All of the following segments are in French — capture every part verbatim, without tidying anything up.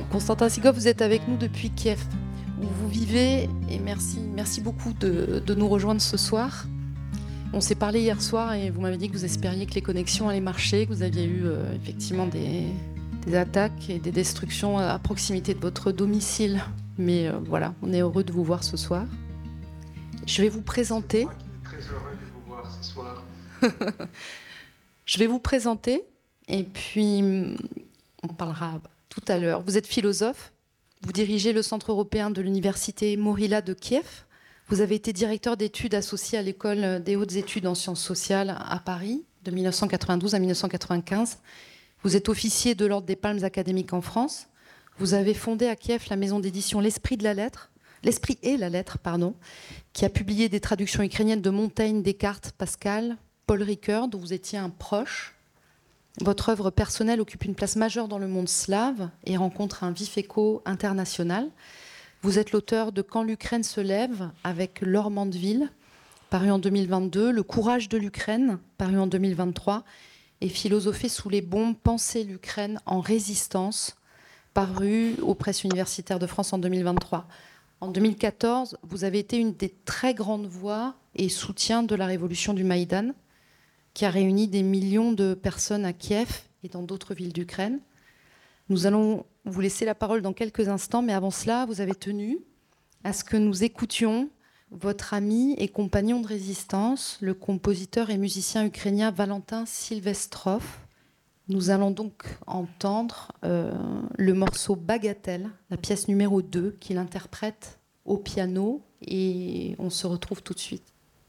Constantin Sigov, vous êtes avec nous depuis Kiev, où vous vivez, et merci, merci beaucoup de, de nous rejoindre ce soir. On s'est parlé hier soir et vous m'avez dit que vous espériez que les connexions allaient marcher, que vous aviez eu euh, effectivement des, des attaques et des destructions à proximité de votre domicile. Mais euh, voilà, on est heureux de vous voir ce soir. Je vais vous présenter. C'est moi qui suis très heureux de vous voir ce soir. Je vais vous présenter et puis on parlera tout à l'heure. Vous êtes philosophe, vous dirigez le Centre européen de l'Université Morila de Kiev. Vous avez été directeur d'études associé à l'École des hautes études en sciences sociales à Paris de mille neuf cent quatre-vingt-douze à mille neuf cent quatre-vingt-quinze. Vous êtes officier de l'Ordre des Palmes académiques en France. Vous avez fondé à Kiev la maison d'édition L'Esprit de la Lettre, L'Esprit et la Lettre, pardon, qui a publié des traductions ukrainiennes de Montaigne, Descartes, Pascal, Paul Ricoeur, dont vous étiez un proche. Votre œuvre personnelle occupe une place majeure dans le monde slave et rencontre un vif écho international. Vous êtes l'auteur de Quand l'Ukraine se lève avec Laure Mandeville, paru en deux mille vingt-deux, Le courage de l'Ukraine, paru en deux mille vingt-trois, et Philosopher sous les bombes, penser l'Ukraine en résistance, paru aux presses universitaires de France en deux mille vingt-trois. En deux mille quatorze, vous avez été une des très grandes voix et soutiens de la révolution du Maïdan, qui a réuni des millions de personnes à Kiev et dans d'autres villes d'Ukraine. Nous allons vous laisser la parole dans quelques instants, mais avant cela, vous avez tenu à ce que nous écoutions votre ami et compagnon de résistance, le compositeur et musicien ukrainien Valentin Silvestrov. Nous allons donc entendre euh, le morceau Bagatelle, la pièce numéro deux, qu'il interprète au piano, et on se retrouve tout de suite.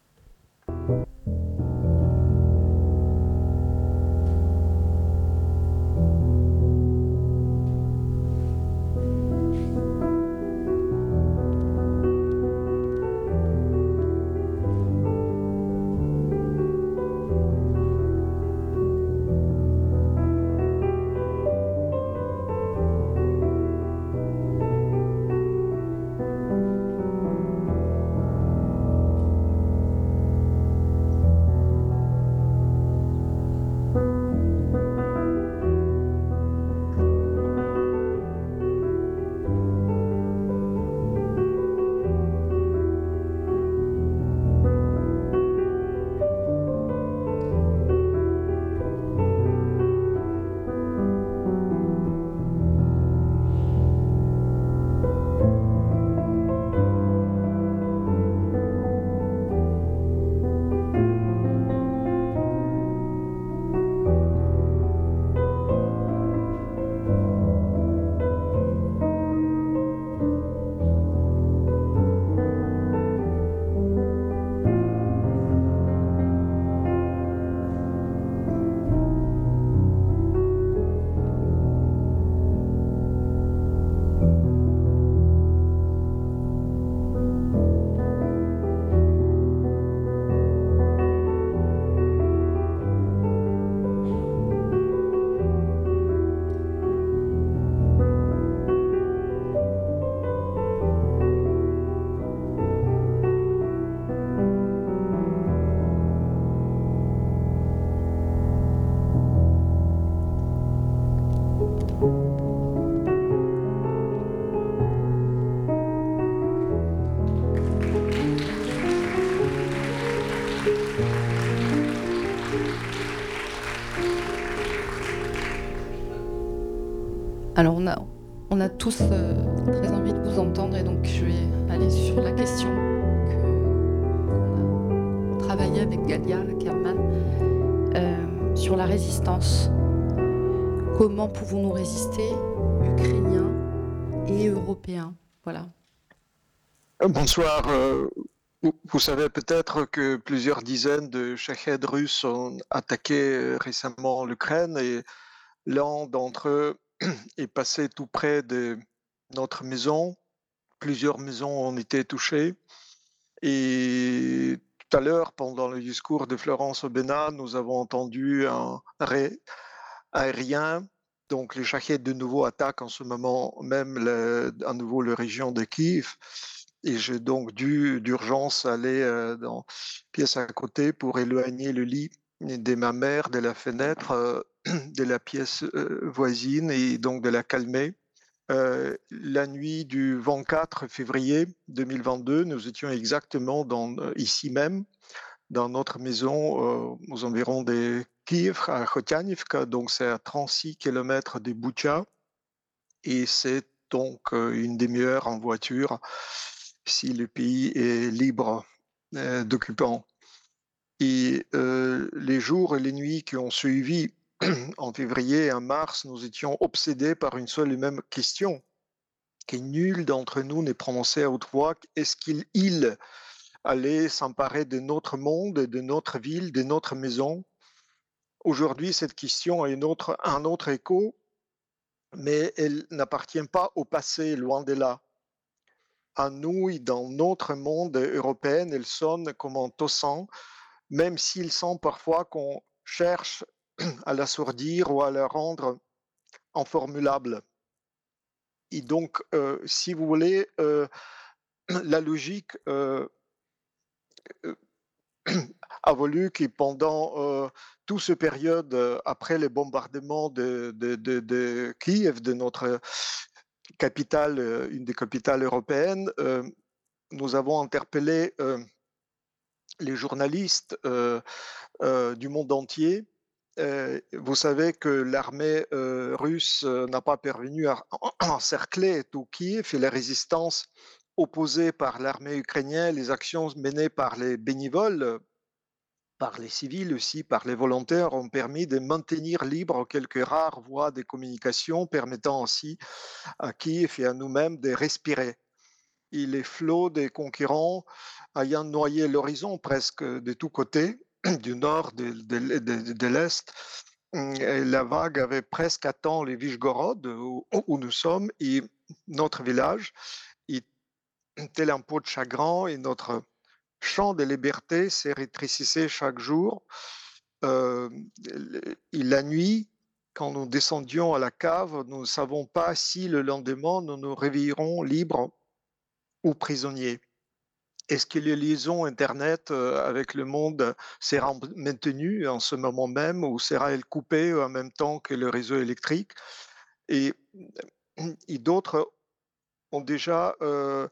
Alors on a, on a tous euh, très envie de vous entendre et donc je vais aller sur la question qu'on a travaillé avec Galia Ackerman euh, sur la résistance. Comment pouvons-nous résister, Ukrainiens et Européens? Voilà. Bonsoir. euh, Vous vous savez peut-être que plusieurs dizaines de shaheds russes ont attaqué euh, récemment l'Ukraine et l'un d'entre eux est passé tout près de notre maison. Plusieurs maisons ont été touchées. Et tout à l'heure, pendant le discours de Florence Aubenas, nous avons entendu un arrêt aérien. Donc les shaheds de nouveau attaquent en ce moment même le, à nouveau la région de Kiev. Et j'ai donc dû d'urgence aller euh, dans la pièce à côté pour éloigner le lit de ma mère de la fenêtre euh, de la pièce euh, voisine et donc de la calmer Heu, la nuit du vingt-quatre février deux mille vingt-deux, nous étions exactement dans, heu, ici même, dans notre maison, heu, aux environs de Kiev, à Khotianivka, donc c'est à trente-six kilomètres de Boutcha et c'est donc, heu, une demi-heure en voiture si le pays est libre, heu, d'occupants. Et heu, les jours et les nuits qui ont suivi en février et en mars, nous étions obsédés par une seule et même question, que nul d'entre nous n'ait prononcé à haute voix: est-ce qu'il il allait s'emparer de notre monde, de notre ville, de notre maison? Aujourd'hui, cette question a une autre un autre écho, mais elle n'appartient pas au passé, loin de là. À nous et dans notre monde européen, elle sonne comme un tocsin, même s'il semble parfois qu'on cherche à l'assourdir ou à la rendre informulable. Et donc, heu, si vous voulez, heu, la logique, heu heu, a voulu que pendant, heu, toute ce période, heu, après les bombardements de de de de Kiev, de notre capitale, heu, une des capitales européennes, heu, nous avons interpellé, heu, les journalistes, heu heu, du monde entier. Heu, vous savez que l'armée, heu, russe, heu, n'a pas parvenu à en encercler tout Kiev et la résistance opposée par l'armée ukrainienne, les actions menées par les bénévoles, heu, par les civils aussi, par les volontaires, ont permis de maintenir libres quelques rares voies de communication, permettant ainsi à Kiev et à nous-mêmes de respirer. Et les flots des concurrents ayant noyé l'horizon presque de tous côtés, du nord, de, de- de- de l'est, hum, et la vague avait presque atteint les Vichgorod, où, où nous sommes, et notre village, et tel un pot de chagrin, et notre champ de liberté se rétrécissait chaque jour. Euh, et la nuit, quand nous descendions à la cave, nous ne savons pas si le lendemain nous nous réveillerons libres ou prisonniers. Est-ce que les liaisons Internet euh, avec le monde sera maintenue en ce moment même ou sera-elle coupée en même temps que le réseau électrique? Et, et d'autres ont déjà euh,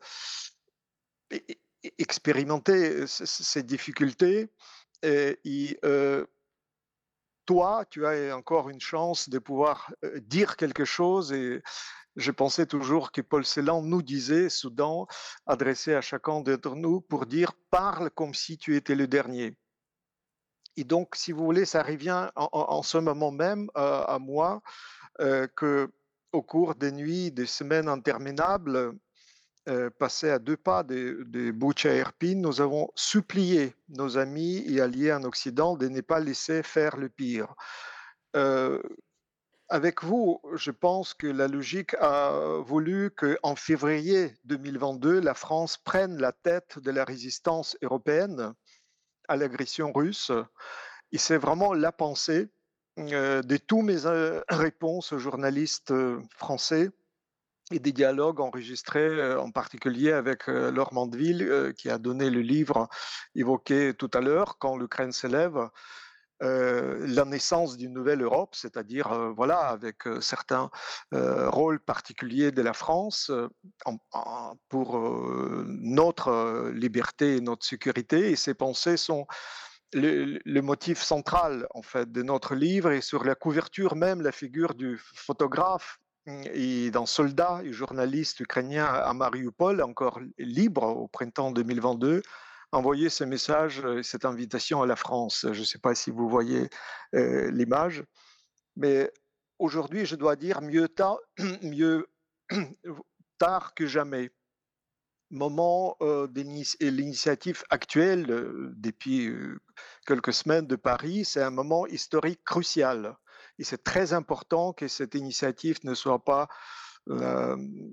e- e- expérimenté c- c- ces difficultés. Et, et, euh, toi, tu as encore une chance de pouvoir euh, dire quelque chose. Et je pensais toujours que Paul Celan nous disait, soudain, adressé à chacun d'entre nous, pour dire: parle comme si tu étais le dernier. Et donc, si vous voulez, ça revient en, en- en ce moment même euh, à moi, euh, que au cours des nuits, des semaines interminables, euh, passées à deux pas de, de Boucha et Irpin, nous avons supplié nos amis et alliés en Occident de ne pas laisser faire le pire. Euh, Avec vous, je pense que la logique a voulu qu'en février deux mille vingt-deux, la France prenne la tête de la résistance européenne à l'agression russe. Et c'est vraiment la pensée euh, de tous mes euh, réponses aux journalistes euh, français et des dialogues enregistrés euh, en particulier avec euh, Laure Mandeville euh, qui a donné le livre évoqué tout à l'heure, Quand l'Ukraine s'élève, euh, la naissance d'une nouvelle Europe, c'est-à-dire euh, voilà, avec euh, certains euh, rôles particuliers de la France euh, en- en- pour euh, notre euh, liberté et notre sécurité. Et ces pensées sont le, le motif central en fait de notre livre, et sur la couverture même la figure du photographe mm, et d'un soldat et journaliste ukrainien à Mariupol, encore libre au printemps deux mille vingt-deux, envoyer ce message, euh, cette invitation à la France. Je ne sais pas si vous voyez euh, l'image, mais aujourd'hui, je dois dire mieux tard, mieux tard que jamais. Moment euh, de l'initiative actuelle euh, depuis euh, quelques semaines de Paris, c'est un moment historique crucial. Et c'est très important que cette initiative ne soit pas euh,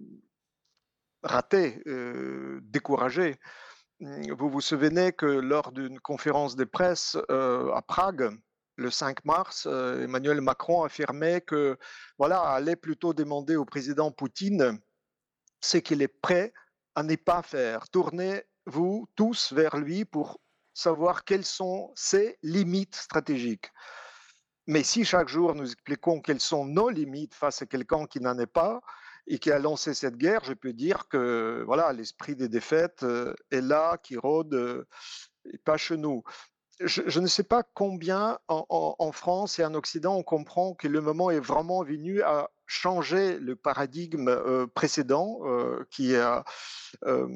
ratée, euh, découragée. Vous vous souvenez que lors d'une conférence de presse euh, à Prague, le cinq mars, euh, Emmanuel Macron affirmait que voilà, allait plutôt demander au président Poutine ce qu'il est prêt à ne pas faire. Tournez-vous tous vers lui pour savoir quelles sont ses limites stratégiques. Mais si chaque jour nous expliquons quelles sont nos limites face à quelqu'un qui n'en est pas, et qui a lancé cette guerre, je peux dire que voilà, l'esprit des défaites euh, est là, qui rôde, euh, et pas chez nous. Je, je ne sais pas combien en, en- en France et en Occident on comprend que le moment est vraiment venu à changer le paradigme euh, précédent euh, qui a euh,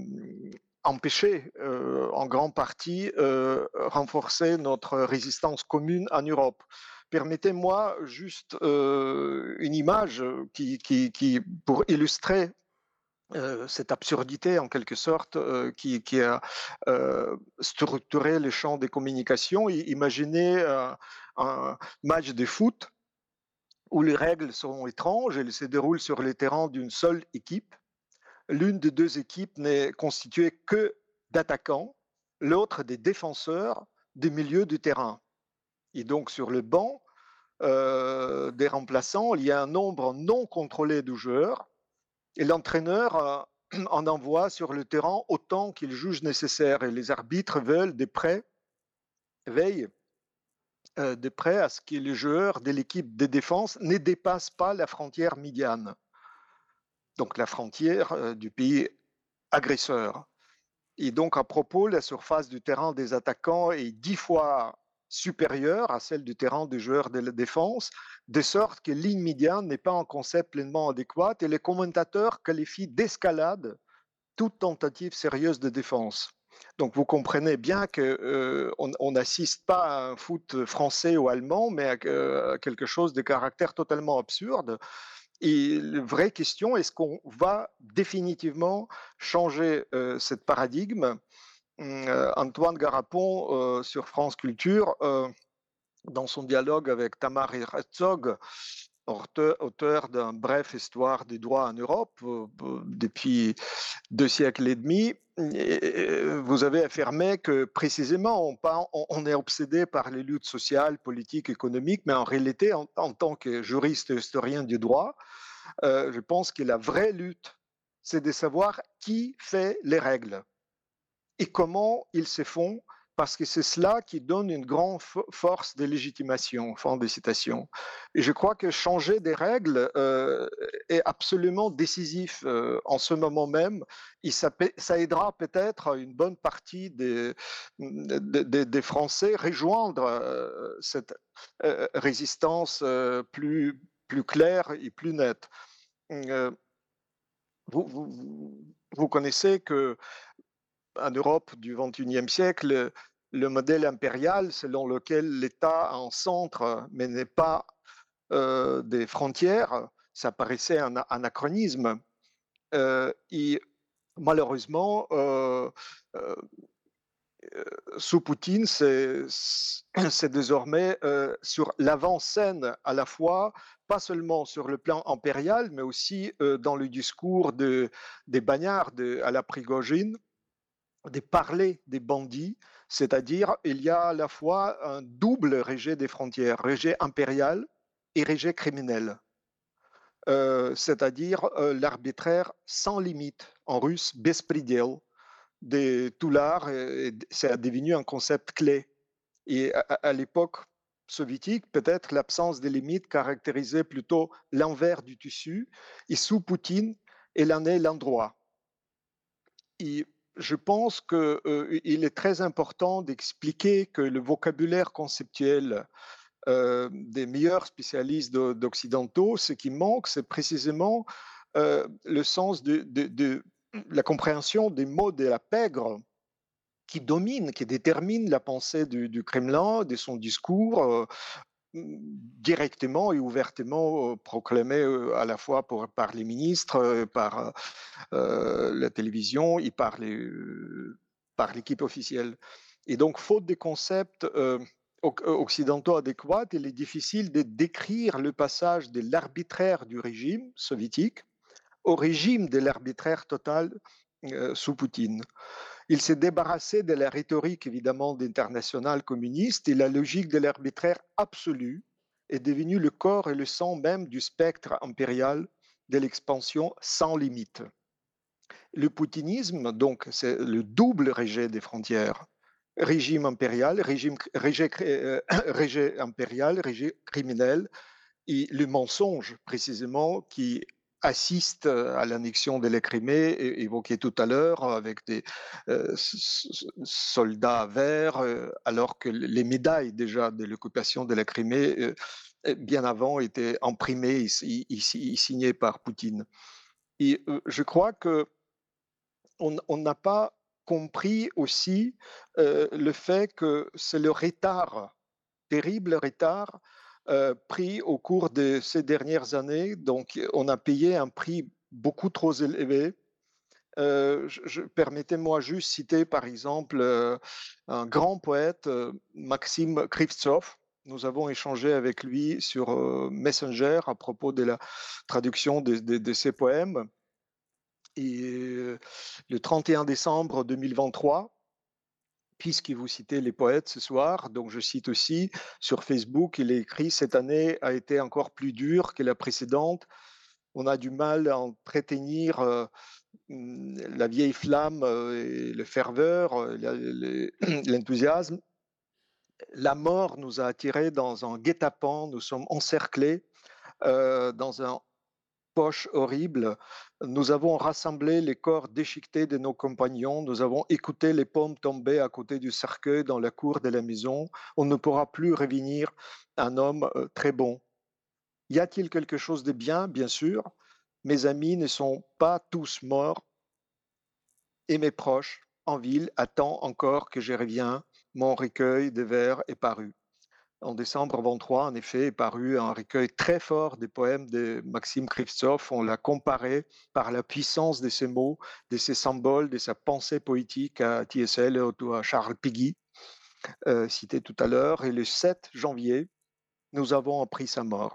empêché euh, en grande partie euh, renforcer notre résistance commune en Europe. Permettez-moi juste euh, une image qui, qui, qui, pour illustrer euh, cette absurdité en quelque sorte euh, qui, qui a euh, structuré les champs des communications. Imaginez euh, un match de foot où les règles sont étranges, elles se déroulent sur les terrains d'une seule équipe. L'une des deux équipes n'est constituée que d'attaquants, l'autre des défenseurs des milieux du terrain. Et donc sur le banc euh, des remplaçants, il y a un nombre non contrôlé de joueurs et l'entraîneur euh, en envoie sur le terrain autant qu'il juge nécessaire. Et les arbitres veulent de près, veillent euh, de près à ce que les joueurs de l'équipe de défense ne dépassent pas la frontière médiane, donc la frontière euh, du pays agresseur. Et donc, à propos, la surface du terrain des attaquants est dix fois supérieure à celle du terrain des joueurs de la défense, de sorte que ligne médiane n'est pas un concept pleinement adéquat et les commentateurs qualifient d'escalade toute tentative sérieuse de défense. Donc vous comprenez bien qu'on euh, n'assiste pas à un foot français ou allemand, mais à, euh, à quelque chose de caractère totalement absurde. Et la vraie question, est-ce qu'on va définitivement changer euh, ce paradigme? euh, Antoine Garapon, euh, sur France Culture, euh, dans son dialogue avec Tamar Herzog, auteur d'un bref histoire des droits en Europe, euh, depuis deux siècles et demi, vous avez affirmé que précisément on, on est obsédé par les luttes sociales, politiques, économiques, mais en réalité, en, en tant que juriste et historien du droit, euh, je pense que la vraie lutte, c'est de savoir qui fait les règles et comment ils se font, parce que c'est cela qui donne une grande force de légitimation. Fin de citation. Et je crois que changer des règles euh, est absolument décisif euh, en ce moment même. Et ça, ça aidera peut-être une bonne partie des, des, des Français rejoindre euh, cette euh, résistance euh, plus, plus claire et plus nette. Euh, vous, vous, vous connaissez que en Europe du vingt et unième siècle, le modèle impérial selon lequel l'État a un centre mais n'est pas euh, des frontières, ça paraissait un anachronisme. Euh, et malheureusement, euh, euh, sous Poutine, c'est désormais euh, sur l'avant-scène à la fois, pas seulement sur le plan impérial, mais aussi euh, dans le discours de, des bagnards de, à la Prigogine, des parlers des bandits, c'est-à-dire il y a à la fois un double rejet des frontières, rejet impérial et rejet criminel, euh, c'est-à-dire euh, l'arbitraire sans limite, en russe, bespredel, des toulards, c'est devenu un concept clé. Et à, à l'époque soviétique, peut-être l'absence de limites caractérisait plutôt l'envers du tissu, et sous Poutine, elle en est l'endroit. Et je pense qu'il euh, est très important d'expliquer que le vocabulaire conceptuel euh, des meilleurs spécialistes d'occidentaux, ce qui manque, c'est précisément euh, le sens de, de, de, la compréhension des mots de la pègre qui domine, qui détermine la pensée du, du Kremlin, de son discours, euh, directement et ouvertement euh, proclamé euh, à la fois pour, par les ministres, euh, par euh, la télévision et par les, euh, par l'équipe officielle. Et donc, faute des concepts euh, occidentaux adéquats, il est difficile de décrire le passage de l'arbitraire du régime soviétique au régime de l'arbitraire total euh, sous Poutine. Il s'est débarrassé de la rhétorique, évidemment, d'international communiste et la logique de l'arbitraire absolu est devenue le corps et le sang même du spectre impérial de l'expansion sans limite. Le poutinisme, donc, c'est le double rejet des frontières. Régime impérial, régime, rejet, euh, rejet impérial, rejet criminel, et le mensonge, précisément, qui assiste à l'annexion de la Crimée, é- évoquée tout à l'heure, avec des euh, s- s- soldats verts, euh, alors que les médailles déjà de l'occupation de la Crimée, euh, euh, bien avant, étaient imprimées et, et- et signées par Poutine. Et euh, je crois que on on n'a pas compris aussi euh, le fait que c'est le retard, terrible retard, euh, pris au cours de ces dernières années. Donc, on a payé un prix beaucoup trop élevé. Euh, je, je- permettez-moi juste citer par exemple euh, un grand poète, euh, Maxime Krivtsov. Nous avons échangé avec lui sur euh, Messenger à propos de la traduction de, de- de ses poèmes. Et euh, le trente et un décembre deux mille vingt-trois, puisque vous citez les poètes ce soir, donc je cite aussi sur Facebook, il est écrit: cette année a été encore plus dure que la précédente. On a du mal à entretenir euh, la vieille flamme, euh, et le ferveur, euh, la- le- l'enthousiasme. La mort nous a attirés dans un guet-apens, nous sommes encerclés euh, dans un poche horrible. Nous avons rassemblé les corps déchiquetés de nos compagnons. Nous avons écouté les pommes tomber à côté du cercueil dans la cour de la maison. On ne pourra plus revenir un homme euh, très bon. Y a-t-il quelque chose de bien? Bien sûr. Mes amis ne sont pas tous morts et mes proches en ville attendent encore que je revienne. Mon recueil de vers est paru. En décembre vingt-trois, en effet, est paru un recueil très fort des poèmes de Maxime Krivtsov. On l'a comparé par la puissance de ses mots, de ses symboles, de sa pensée poétique à T S L ou à Charles Péguy, euh, cité tout à l'heure. Et le sept janvier, nous avons appris sa mort.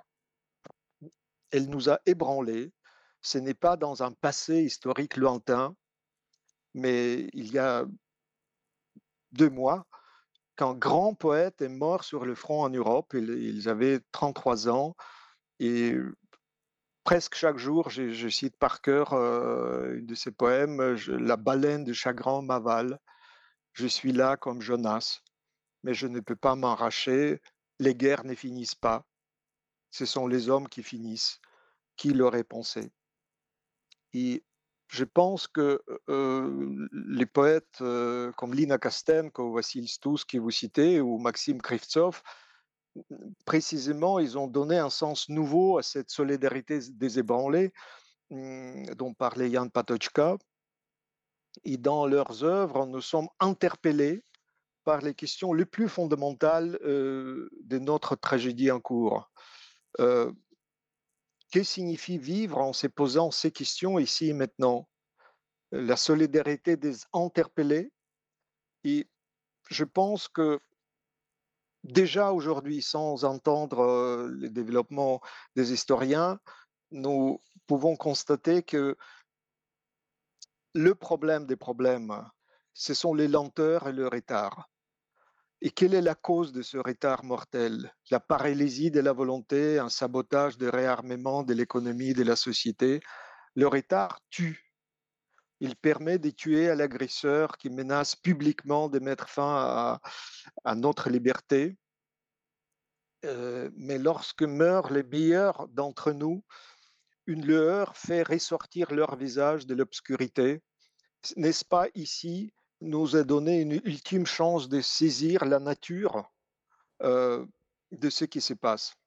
Elle nous a ébranlés. Ce n'est pas dans un passé historique lointain, mais il y a deux mois, qu'un grand poète est mort sur le front en Europe. Ils, ils avaient trente-trois ans. Et presque chaque jour, je, je cite par cœur euh, une de ses poèmes, je- La baleine de chagrin m'avale. Je suis là comme Jonas, mais je ne peux pas m'arracher. Les guerres ne finissent pas. Ce sont les hommes qui finissent. Qui l'aurait pensé? Et je pense que euh, les poètes euh, comme Lina Kastenko, Vassil Stous, qui vous citez, ou Maxime Krivtsov, précisément, ils ont donné un sens nouveau à cette solidarité des ébranlés hum, dont parlait Jan Patočka. Et dans leurs œuvres, nous sommes interpellés par les questions les plus fondamentales euh, de notre tragédie en cours. Euh, que signifie vivre en se posant ces questions ici et maintenant? La solidarité des interpellés. Et je pense que déjà aujourd'hui, sans entendre euh, les développements des historiens, nous pouvons constater que le problème des problèmes, ce sont les lenteurs et le retard. Et quelle est la cause de ce retard mortel? La paralysie de la volonté, un sabotage de réarmement de l'économie, de la société. Le retard tue. Il permet de tuer à l'agresseur qui menace publiquement de mettre fin à, à notre liberté. Euh, mais lorsque meurent les meilleurs d'entre nous, une lueur fait ressortir leur visage de l'obscurité. N'est-ce pas ici nous a donné une ultime chance de saisir la nature euh, de ce qui se passe?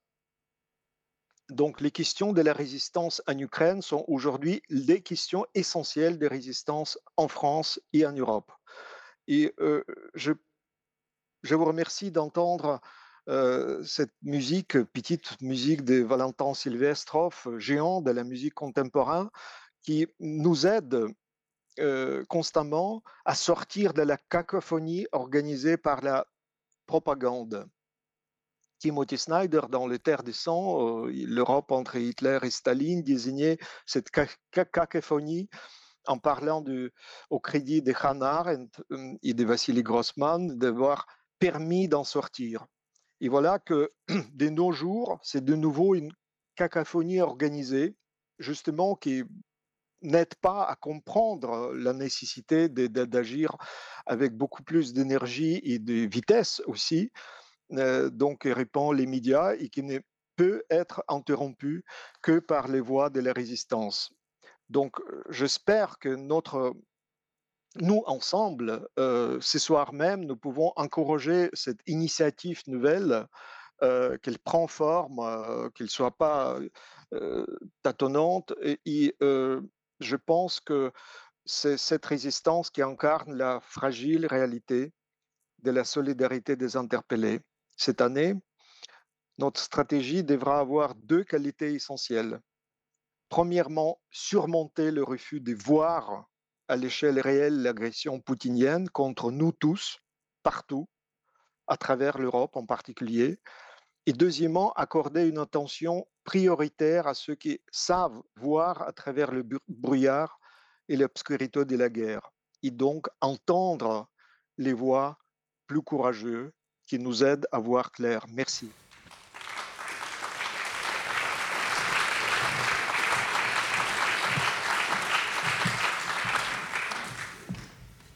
Donc les questions de la résistance en Ukraine sont aujourd'hui les questions essentielles de résistance en France et en Europe. Et euh, je, je vous remercie d'entendre euh, cette musique, petite musique de Valentin Sylvestrov, géant de la musique contemporaine, qui nous aide euh, constamment à sortir de la cacophonie organisée par la propagande. Timothy Snyder, dans Le Terre des Sang, euh, l'Europe entre Hitler et Staline, désignait cette cacophonie en parlant du, au crédit de Hannah Arendt euh, et de Vassili Grossman d'avoir permis d'en sortir. Et voilà que de nos jours, c'est de nouveau une cacophonie organisée, justement, qui n'aide pas à comprendre la nécessité d'agir avec beaucoup plus d'énergie et de vitesse aussi, euh, donc répand les médias et qui ne peut être interrompu que par les voies de la résistance. Donc, euh, j'espère que notre, nous, ensemble, euh, ce soir même, nous pouvons encourager cette initiative nouvelle, euh, qu'elle prend forme, euh, qu'elle ne soit pas euh, tâtonnante. Et, et, euh, je pense que c'est cette résistance qui incarne la fragile réalité de la solidarité des interpellés. Cette année, notre stratégie devra avoir deux qualités essentielles. Premièrement, surmonter le refus de voir à l'échelle réelle l'agression poutinienne contre nous tous, partout, à travers l'Europe en particulier. Et deuxièmement, accorder une attention prioritaire à ceux qui savent voir à travers le brouillard et l'obscurité de la guerre, et donc entendre les voix plus courageuses qui nous aident à voir clair. Merci.